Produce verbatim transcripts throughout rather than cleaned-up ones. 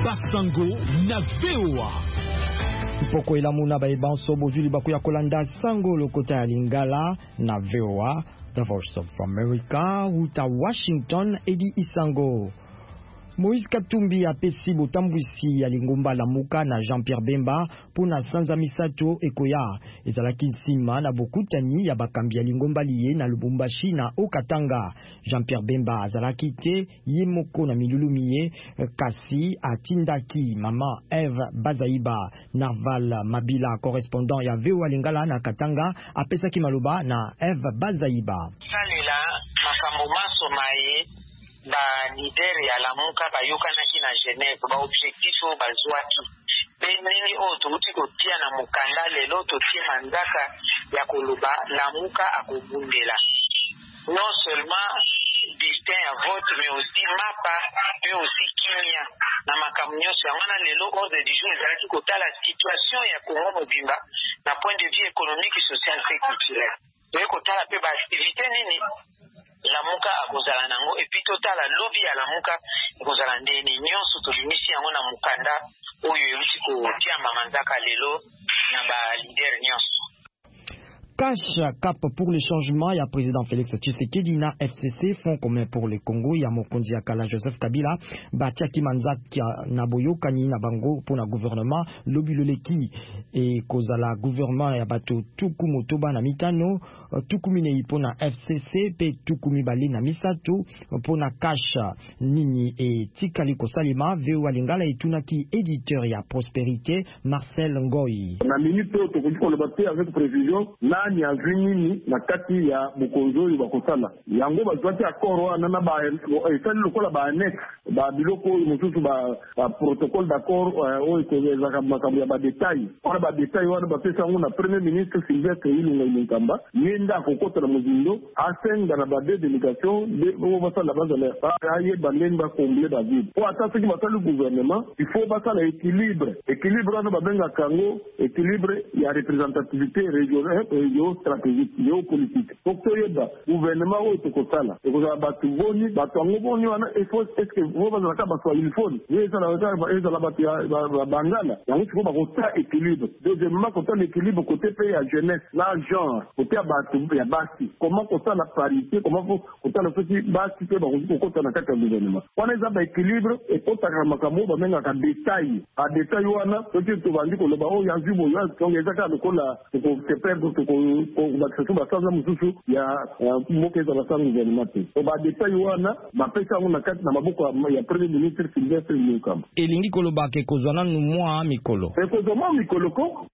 Basango na V O A. Poko ilamuna ba ibanso bozuli bakuya kolanda sango lokota ya Lingala na V O A. The Voice of America, Uta Washington, Edi Isango. Moïse Katumbi a pesi botambwisi ya Lingomba Lamuka na Jean-Pierre Bemba pona sanza misato ekoya ezalaki nsima na bokutani ya bakambi ya Lingomba liye na Lubumbashi na Okatanga. Jean-Pierre Bemba azalaki te ye moko na milulumiye kasi atindaki mama Eve Bazaiba Narval Mabila correspondant ya V O A Lingala na Katanga apesaki maloba na Eve Bazaiba. Salela makambo maso maye ba leader ya Lamuka bayokanaki na Genève ba objectif o bazwaki benini o tuti kotia na mukanda lelo totie manzaka ya koloba Lamuka akobundela non seulement bulletin à vote mais aussi mapa mais aussi kimia na makambo nyonso yango na lelo ordre du jour ezalaki kotala situation ya Congo mobimba na point de vue économique, social et culturel toye kotala pe ba activité nini Lamuka akozala nango epi totala lobby ya Lamuka akozala ndeni nyonso tolimisi yango na mukanda oyo euti kotia mamanzaka lelo na ba leader nyonso. Cash cap pour le changement, il y a président Félix Tshisekedi na F C C, Fonds commun pour le Congo, il y a Mokonzi Akala Joseph Kabila, Batia Kimanza Naboyo Kani Nabango pour le gouvernement, Lobuloleki et Kozala gouvernement ya bato Tukumotoba na Mitano, Tukumine pour na F C C, Pe Tukumi Bali na Misato, pour na Cash Nini et Tikaliko Salima, V O A Lingala et Tunaki éditeur ya Prospérité, Marcel Ngoyi. Na minute to le battre avec précision, na ni azini na kati ya bukonzo yu bakosala yango bazwati akoro anana ba efali lokola ba annex ba biloko mususu ba, ba protocole d'accord o ikozeza makambo ya ba détail ona ba détail wana ba pesa nguna premier ministre Sylvestre Ilunga Ilukamba yenda kokota na muzindo asenga na ba de délégation de o basala bazala aye balemba combler ba vide po atase ki basala gouvernement il faut basala équilibre équilibre na ba benga kango équilibre ya représentativité régionale stratégique, géopolitique. Donc, le gouvernement est au Kosala. Et vous avez battu Boni, battu Angoboni, il faut, est-ce que vous avez la carte il faut, vous avez la battu Bangala. Il faut avoir un équilibre. Deuxièmement, côté l'équilibre, côté pays à jeunesse, là, genre, côté à battu, il y a Basti. Comment côté la parité, comment côté le petit Basti, peut avoir côté la carte du gouvernement. On est à l'équilibre, et côté à Makamo, on a un détail. À détail, on a, peut-être que vous avez dit que le barreau, il y a du bon, il y a des gens qui ont fait perdre baksetu basanza mususu ya mboka za basanza gouvernement o ba détail wana ba pesa ngona kati na maboko ya premier ministre Sylvestre Ilunga elingi koloba ke kozwana nu mwa mikolo e kozoma mikolo ko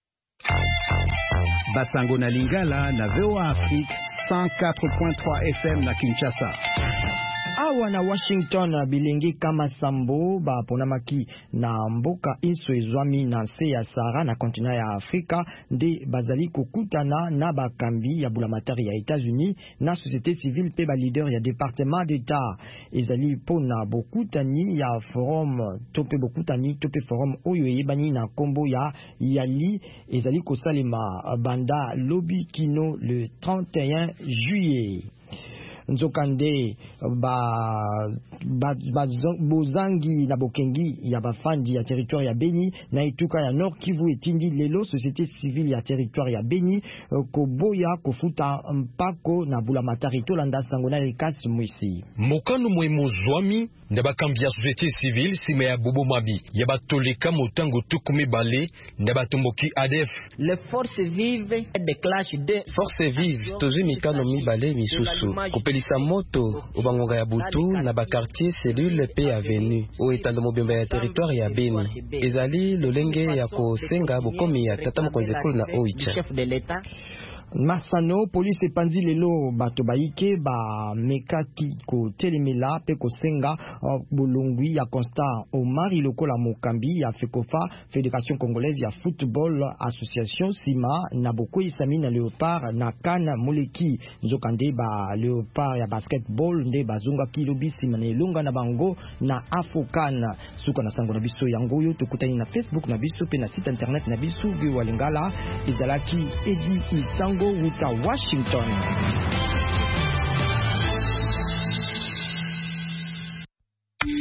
Basango na Lingala na V O A Afrique cent quatre point trois F M na Kinshasa. Awa na Washington bilengi kama sambo ba ponamaki na mboka inso ezwami na nse ya Sahara na kontinent ya Afrika nde bazali kokutana na bakambi ya bulamatari ya États-Unis na société civile pe ba leader ya département d'État ezali pona bokutani ya forum tope bokutani tope forum oyo yebani na kombo ya Yali ezali kosalema banda lobi kino le trente et un juillet. Nzokande ba, ba, ba bozangi na bokengi ya bafandi ya territoire ya Beni na ituka ya Nord Kivu etindi lelo société civile ya territoire ya Beni koboya kofuta mpako na bulamatari tolanda sango na Elikas Mwisi mokano mwemo zwami na bakambi ya société civile sima ya Bobo Mabi ya batoleka motango tukumi bale na batomboki A D F les forces vives de clash de forces vives tozumi kano mibale misusu pelisa moto ubangonga ya butu na ba quartier cellule pe avenue o etando mobimba ya territoire ya Beni ezali lolenge ya kosenga bokomi ya tata mokonzi kulu na oicha chef de l'état Masano, police epandi lelo bato baike ba mekaki ko telemela pe ko senga bolongwi ya Constant Omar lokola mokambi ya Fekofa Fédération Congolaise ya Football Association Sima na boko isami na Léopard na Kana Moleki nzokande ba Léopard ya basketball nde bazunga kilobi sima na elonga na bango na Afokan suka na sango na biso yango yo tokutani na Facebook na biso pe na site internet na biso bi walingala izalaki Edi Isango Wuta Washington.